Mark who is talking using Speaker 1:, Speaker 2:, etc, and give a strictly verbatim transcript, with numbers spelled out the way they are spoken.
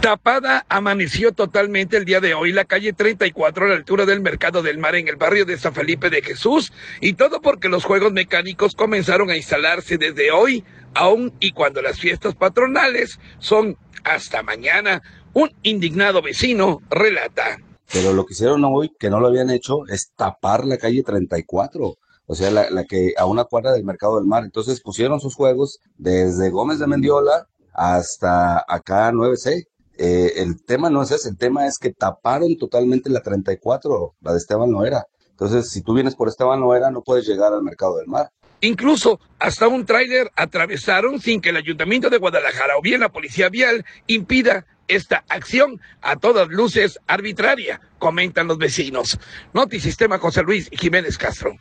Speaker 1: Tapada amaneció totalmente el día de hoy la calle treinta y cuatro a la altura del Mercado del Mar en el barrio de San Felipe de Jesús, y todo porque los juegos mecánicos comenzaron a instalarse desde hoy, aún y cuando las fiestas patronales son hasta mañana. Un indignado vecino relata.
Speaker 2: Pero lo que hicieron hoy, que no lo habían hecho, es tapar la calle treinta y cuatro, o sea, la, la que a una cuadra del Mercado del Mar. Entonces pusieron sus juegos desde Gómez de Mendiola hasta acá nueve C. Eh, el tema no es ese, el tema es que taparon totalmente la treinta y cuatro, la de Esteban Loera. Entonces, si tú vienes por Esteban Loera, no puedes llegar al Mercado del Mar.
Speaker 1: Incluso hasta un tráiler atravesaron sin que el Ayuntamiento de Guadalajara o bien la Policía Vial impida esta acción, a todas luces arbitraria, comentan los vecinos. Notisistema, José Luis Jiménez Castro.